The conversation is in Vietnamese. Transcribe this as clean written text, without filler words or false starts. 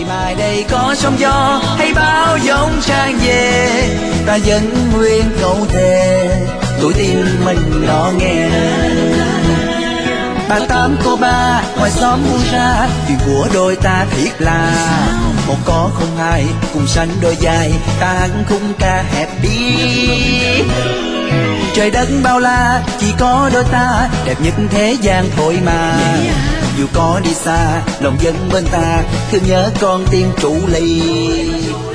mai đây có sóng gió hay bão giông tràn về, ta vẫn nguyên câu thề tuổi tim mình nó nghe. Bà Tám cô ba ngoài xóm buông ra, chuyện của đôi ta thiệt là một có không hai, cùng sanh đôi dài ta hát khung ca happy. Trời đất bao la chỉ có đôi ta, đẹp nhất thế gian thôi mà. Dù có đi xa lòng vẫn bên ta, thương nhớ con tim trụ ly.